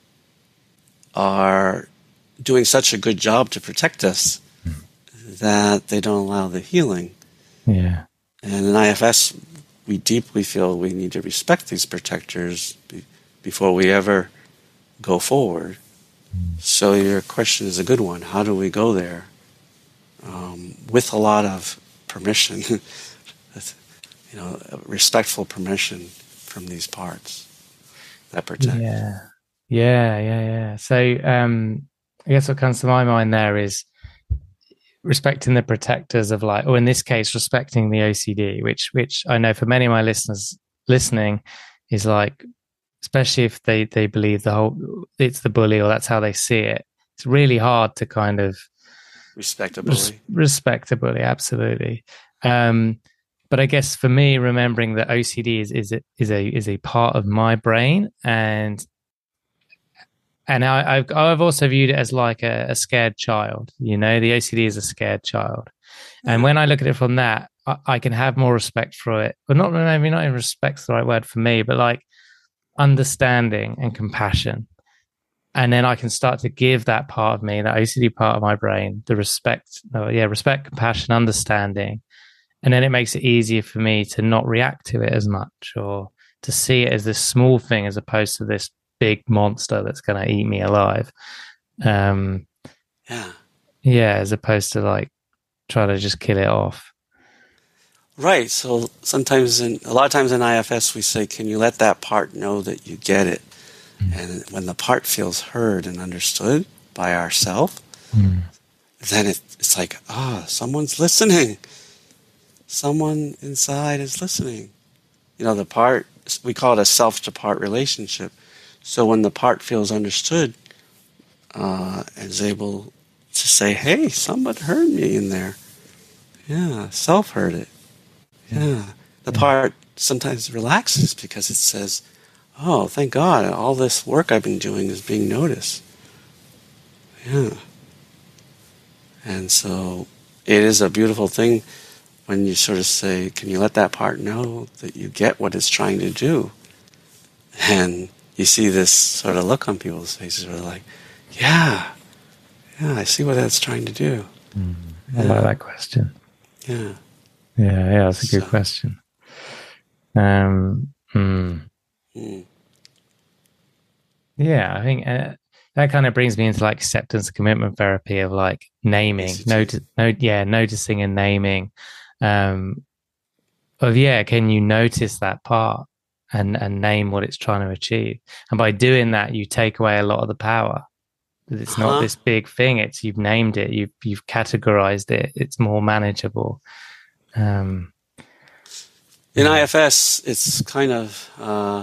are doing such a good job to protect us Mm. that they don't allow the healing. Yeah. And in I F S, we deeply feel we need to respect these protectors be, before we ever go forward. Mm. So your question is a good one. How do we go there? Um, with a lot of permission, you know, respectful permission from these parts that protect. Yeah. Yeah, yeah, yeah. So um I guess what comes to my mind there is respecting the protectors of like, or in this case, respecting the O C D, which which I know for many of my listeners listening is like, especially if they they believe the whole it's the bully or that's how they see it. It's really hard to kind of Respectably. res- respect the bully, absolutely. Um, but I guess for me, remembering that O C D is is a, is a is a part of my brain, and and I, I've I've also viewed it as like a, a scared child. You know, the O C D is a scared child, and Yeah. when I look at it from that, I, I can have more respect for it. But not maybe not even respect's the right word for me, but like understanding and compassion. And then I can start to give that part of me, that O C D part of my brain, the respect, oh, yeah, respect, compassion, understanding. And then it makes it easier for me to not react to it as much, or to see it as this small thing as opposed to this big monster that's going to eat me alive. Um, Yeah. yeah, as opposed to like try to just kill it off. Right. So sometimes, in a lot of times in I F S, we say, "Can you let that part know that you get it?" Mm. And when the part feels heard and understood by ourself, mm. then it, it's like, ah, oh, someone's listening. Someone inside is listening. You know, the part, we call it a self-to-part relationship. So when the part feels understood uh, and is able to say, "Hey, someone heard me in there." Yeah, self heard it. Yeah. The yeah. part sometimes relaxes because it says, "Oh, thank God, all this work I've been doing is being noticed." Yeah. And so it is a beautiful thing when you sort of say, "Can you let that part know that you get what it's trying to do?" And you see this sort of look on people's faces where they're like, "Yeah, yeah, I see what that's trying to do." Mm, I yeah. like that question. Yeah. Yeah, yeah, that's a good so. question. Um, mm. Mm. Yeah, I think uh, that kind of brings me into like acceptance commitment therapy of like naming, noti- no, yeah, noticing and naming. Um, of yeah, can you notice that part and and name what it's trying to achieve? And by doing that, you take away a lot of the power. It's uh-huh. not this big thing. It's you've named it, you've you've categorized it. It's more manageable. Um, In I F S, it's kind of uh,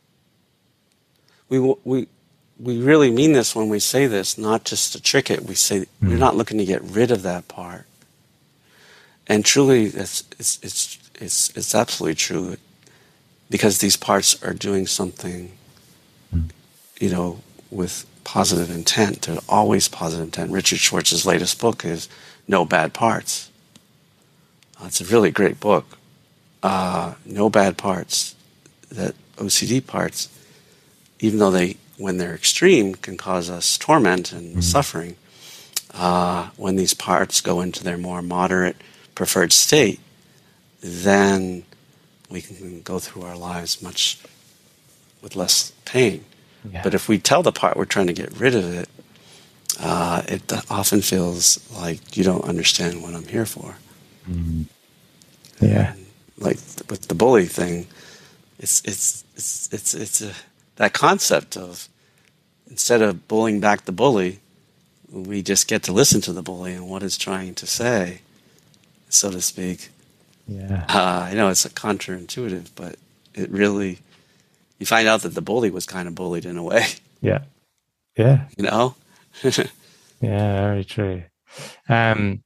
we we we really mean this when we say this, not just to trick it. We say mm. we're not looking to get rid of that part, and truly, it's it's it's it's, it's absolutely true, because these parts are doing something, mm. you know, with positive intent. They're always positive intent. Richard Schwartz's latest book is No Bad Parts. Uh, it's a really great book. Uh, no bad parts. That O C D parts, even though they, when they're extreme, can cause us torment and mm-hmm. suffering, uh, when these parts go into their more moderate preferred state, then we can go through our lives much with less pain. Yeah. But if we tell the part we're trying to get rid of it, uh, it often feels like you don't understand what I'm here for. Mm-hmm. Yeah. And like with the bully thing, it's it's it's it's it's a, that concept of, instead of bullying back the bully, we just get to listen to the bully and what it's trying to say, so to speak. Yeah. Uh, I know it's a counterintuitive, but it really, you find out that the bully was kind of bullied in a way. Yeah. Yeah. You know? Yeah, very true. Um,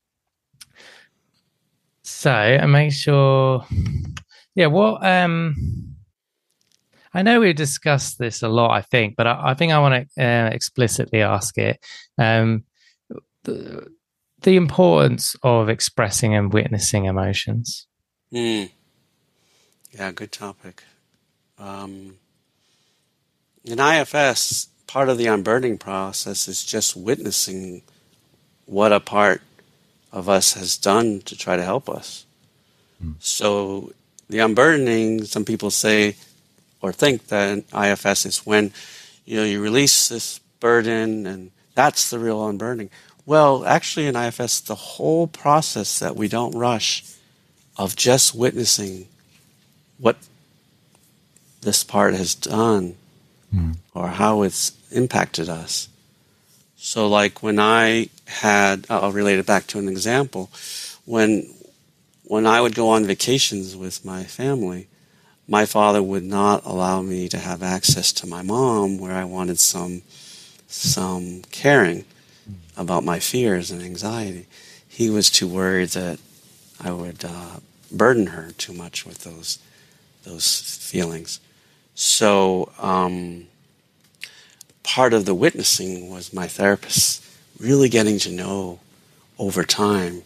so I make sure, yeah, what, um, I know we've discussed this a lot, I think, but I, I think I want to uh, explicitly ask it. Um, the, the importance of expressing and witnessing emotions. Mm. Yeah, good topic. Um, in I F S, part of the unburdening process is just witnessing what a part of us has done to try to help us. Mm. So the unburdening, some people say or think that in I F S is when, you know, you release this burden and that's the real unburdening. Well, actually in I F S, the whole process that we don't rush of just witnessing what this part has done mm. or how it's impacted us. So like when I had, I'll relate it back to an example, when when I would go on vacations with my family, my father would not allow me to have access to my mom where I wanted some some caring about my fears and anxiety. He was too worried that I would uh, burden her too much with those those feelings. So um, part of the witnessing was my therapist really getting to know over time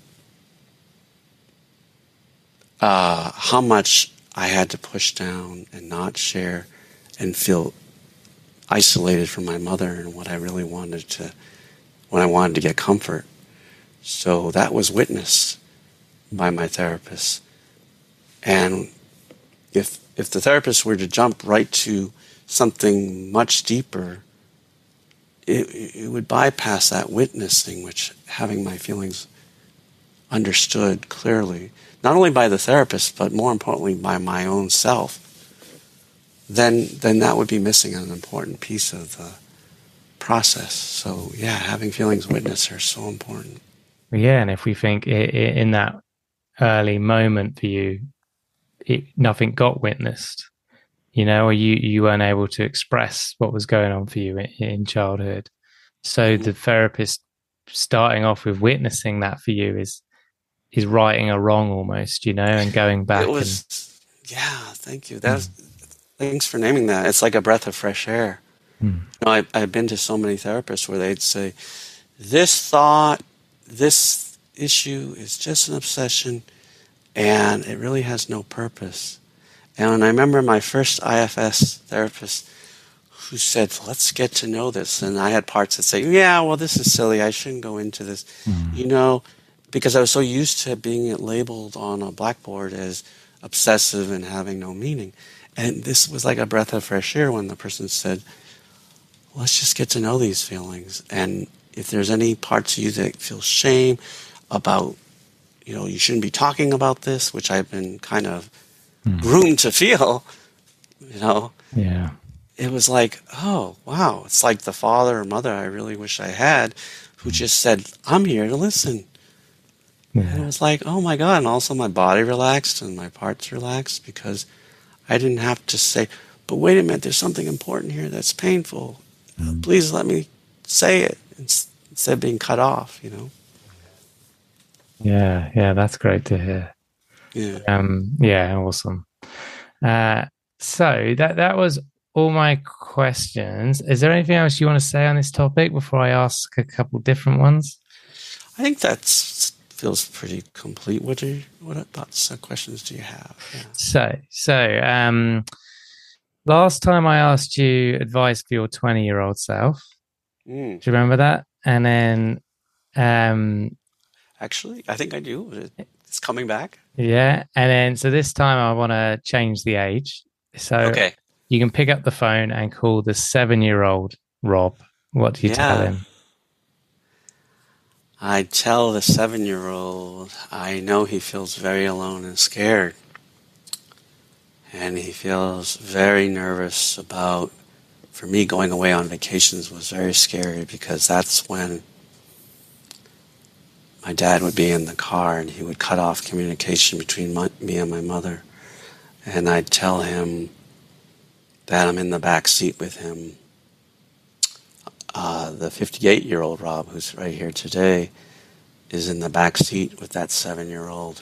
uh, how much I had to push down and not share and feel isolated from my mother and what I really wanted to, when I wanted to get comfort. So that was witnessed by my therapist. And if if the therapist were to jump right to something much deeper, it, it would bypass that witnessing, which having my feelings understood clearly, not only by the therapist, but more importantly by my own self, then then that would be missing an important piece of the process. So yeah, having feelings witnessed are so important. Yeah, and if we think i i in that early moment for you, it, nothing got witnessed, you know, or you, you weren't able to express what was going on for you in, in childhood. So mm-hmm. the therapist starting off with witnessing that for you is is righting a wrong almost, you know, and going back. It was, and, yeah, thank you. That's mm. Thanks for naming that. It's like a breath of fresh air. Mm. You know, I, I've been to so many therapists where they'd say, this thought, this issue is just an obsession, and it really has no purpose. And I remember my first I F S therapist who said, let's get to know this. And I had parts that say, yeah, well, this is silly. I shouldn't go into this. Mm. You know, because I was so used to being labeled on a blackboard as obsessive and having no meaning. And this was like a breath of fresh air when the person said, let's just get to know these feelings. And if there's any parts of you that feel shame about, you know, you shouldn't be talking about this, which I've been kind of mm. groomed to feel, you know. Yeah. It was like, oh, wow. It's like the father or mother I really wish I had who just said, I'm here to listen. Yeah. And it was like, oh, my God. And also my body relaxed and my parts relaxed because I didn't have to say, but wait a minute, there's something important here that's painful. Mm. Please let me say it instead of being cut off, you know. Yeah, yeah, that's great to hear. Yeah, um, yeah, awesome. Uh, so that that was all my questions. Is there anything else you want to say on this topic before I ask a couple different ones? I think that feels pretty complete. What are what thoughts or questions do you have? Yeah. So, so um, last time I asked you advice for your twenty-year-old self. Mm. Do you remember that? And then, um, actually, I think I do. It's coming back. Yeah, and then so this time I want to change the age. So okay. You can pick up the phone and call the seven-year-old Rob. What do you yeah. tell him? I tell the seven-year-old I know he feels very alone and scared. And he feels very nervous about, for me, going away on vacations was very scary because that's when my dad would be in the car and he would cut off communication between my, me and my mother. And I'd tell him that I'm in the back seat with him. Uh, the fifty-eight-year-old Rob, who's right here today, is in the back seat with that seven-year-old.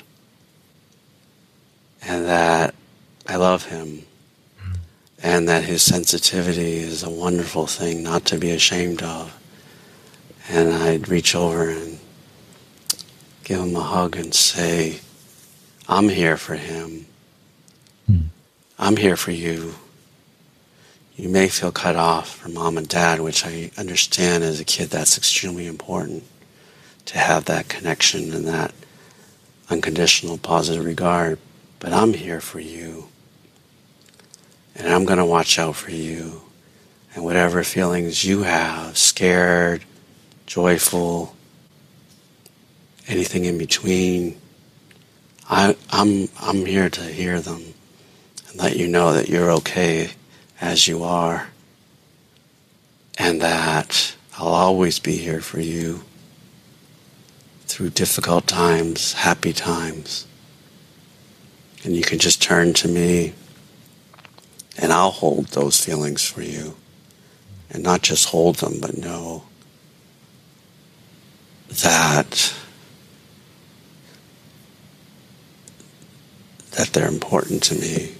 And that I love him. Mm. And that his sensitivity is a wonderful thing not to be ashamed of. And I'd reach over and give him a hug and say, I'm here for him. Mm. I'm here for you. You may feel cut off from mom and dad, which I understand as a kid that's extremely important to have that connection and that unconditional positive regard. But I'm here for you. And I'm going to watch out for you. And whatever feelings you have, scared, joyful, anything in between, I, I'm I'm here to hear them and let you know that you're okay as you are, and that I'll always be here for you through difficult times, happy times. And you can just turn to me, and I'll hold those feelings for you, and not just hold them, but know that they're important to me.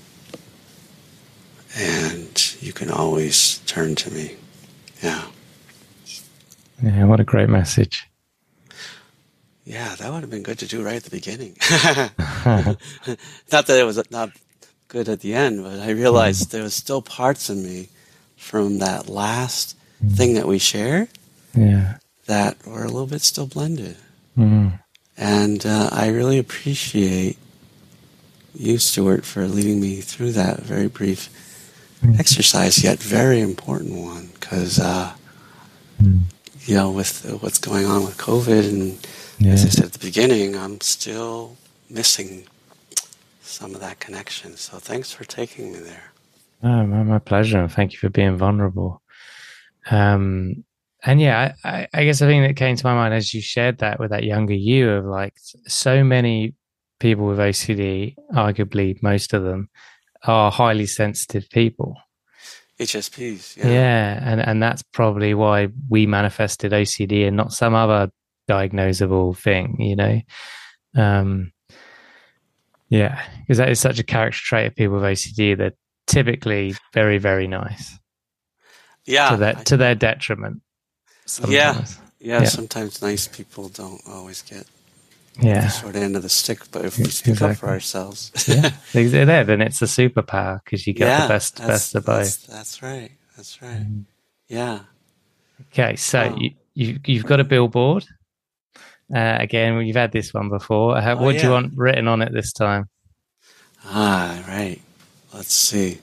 And you can always turn to me. Yeah. Yeah, what a great message. Yeah, that would have been good to do right at the beginning. Not that it was not good at the end, but I realized mm. there was still parts of me from that last mm. thing that we shared yeah. that were a little bit still blended. Mm. And uh, I really appreciate you, Stuart, for leading me through that very brief mm. exercise, yet very important one, because, uh, mm. you know, with uh, what's going on with COVID, and yeah. as I said at the beginning, I'm still missing some of that connection. So thanks for taking me there. Oh, my, my pleasure. Thank you for being vulnerable. Um, and yeah, I, I, I guess the thing that came to my mind as you shared that with that younger you of like so many people with O C D, arguably most of them, are highly sensitive people. H S Ps, yeah. Yeah, and, and that's probably why we manifested O C D and not some other diagnosable thing, you know? Um, yeah, because that is such a character trait of people with O C D. They're typically very, very nice. Yeah. To their, to their detriment sometimes. Yeah, yeah, yeah, sometimes nice people don't always get yeah. the short end of the stick, but if we speak exactly. up for ourselves. yeah, they're there, then it's a superpower because you get yeah, the best best of both. That's, that's right, that's right. Mm. Yeah. Okay, so oh. you, you, you've got a billboard. Uh, again, you've had this one before. Uh, oh, what yeah. do you want written on it this time? Ah, right. Let's see.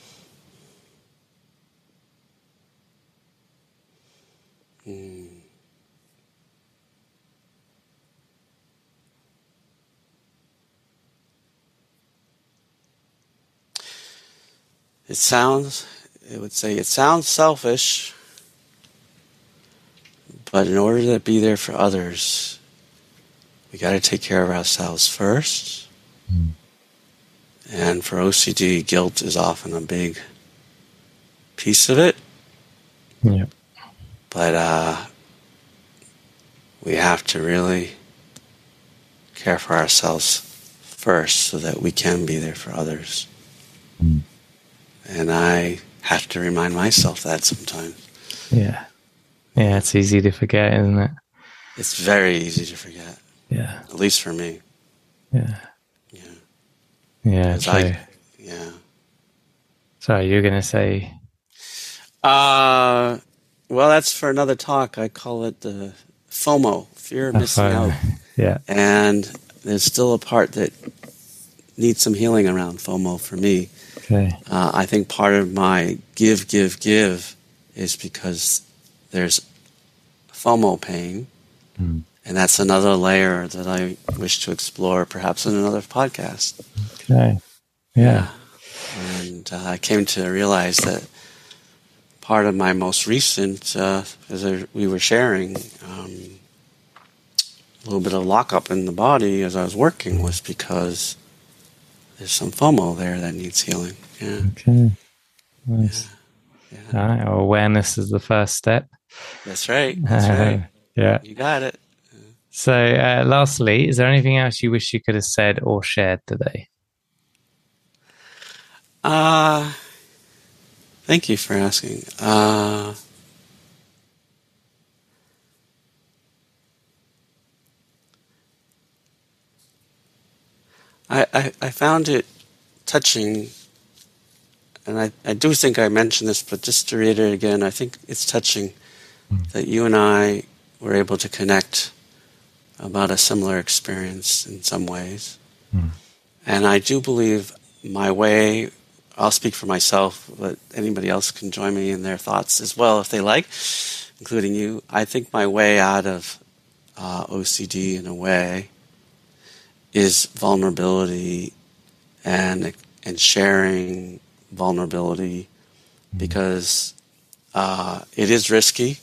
Hmm. It sounds, it would say, it sounds selfish, but in order to be there for others, we got to take care of ourselves first. Mm. And for O C D, guilt is often a big piece of it. Yeah. But uh, we have to really care for ourselves first so that we can be there for others. Mm. And I have to remind myself that sometimes. Yeah. Yeah, it's easy to forget, isn't it? It's very easy to forget. Yeah. At least for me. Yeah. Yeah. Yeah, true. I, yeah. Sorry, you're going to say... Uh, well, that's for another talk. I call it the FOMO, fear of missing out. Yeah. And there's still a part that needs some healing around FOMO for me. Okay. Uh, I think part of my give, give, give is because there's FOMO pain, mm. and that's another layer that I wish to explore, perhaps in another podcast. Okay. Yeah. And uh, I came to realize that part of my most recent, uh, as I, we were sharing, um, a little bit of lockup in the body as I was working was because there's some FOMO there that needs healing. Yeah. Okay. Nice. Yeah. Yeah. All right. Well, awareness is the first step. That's right. That's uh, right. Yeah. You got it. Yeah. So, uh, lastly, is there anything else you wish you could have said or shared today? Uh, thank you for asking. Uh, I, I, I found it touching, and I, I do think I mentioned this, but just to reiterate again, I think it's touching mm. that you and I were able to connect about a similar experience in some ways. Mm. And I do believe my way, I'll speak for myself, but anybody else can join me in their thoughts as well if they like, including you. I think my way out of uh, O C D in a way is vulnerability and and sharing vulnerability, because uh, it is risky,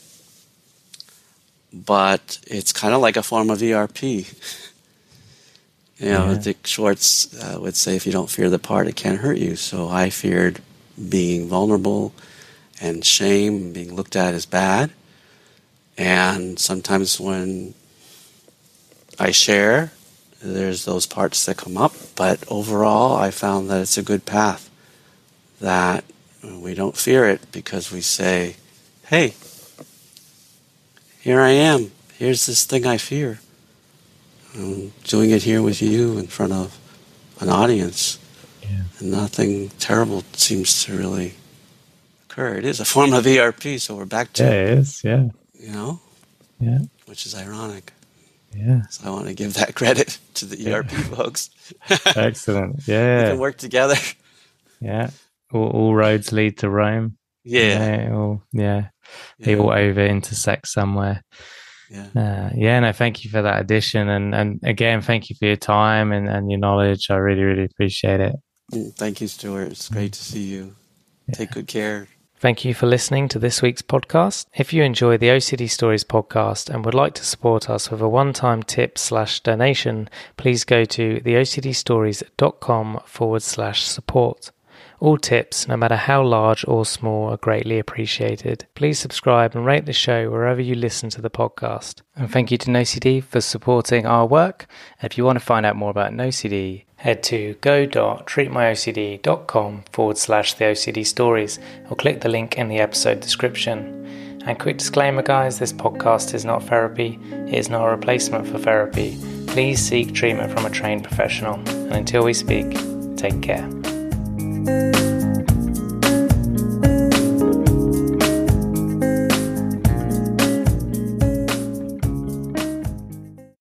but it's kind of like a form of E R P. You know, yeah. Dick Schwartz uh, would say, if you don't fear the part, it can't hurt you. So I feared being vulnerable and shame and being looked at as bad. And sometimes when I share, there's those parts that come up. but overall, I found that it's a good path, that we don't fear it because we say, hey, here I am. Here's this thing I fear. I'm doing it here with you in front of an audience. Yeah. And nothing terrible seems to really occur. It is a form of E R P, so we're back to yeah, it is, yeah. You know? Yeah. Which is ironic. Yeah. So I want to give that credit to the E R P yeah. folks. Excellent. Yeah. We can work together. Yeah. All, all roads lead to Rome. Yeah. Yeah. All, yeah. yeah. They all over intersect somewhere. Yeah. Uh, yeah. No, thank you for that addition. And, and again, thank you for your time and, and your knowledge. I really, really appreciate it. Thank you, Stuart. It's great to see you. Yeah. Take good care. Thank you for listening to this week's podcast. If you enjoy the O C D Stories podcast and would like to support us with a one-time tip slash donation, please go to theocdstories.com forward slash support. All tips, no matter how large or small, are greatly appreciated. Please subscribe and rate the show wherever you listen to the podcast. And thank you to NoCD for supporting our work. If you want to find out more about NoCD, head to go.treatmyocd.com forward slash the OCD stories or click the link in the episode description. And quick disclaimer, guys, this podcast is not therapy. It is not a replacement for therapy. Please seek treatment from a trained professional. And until we speak, take care.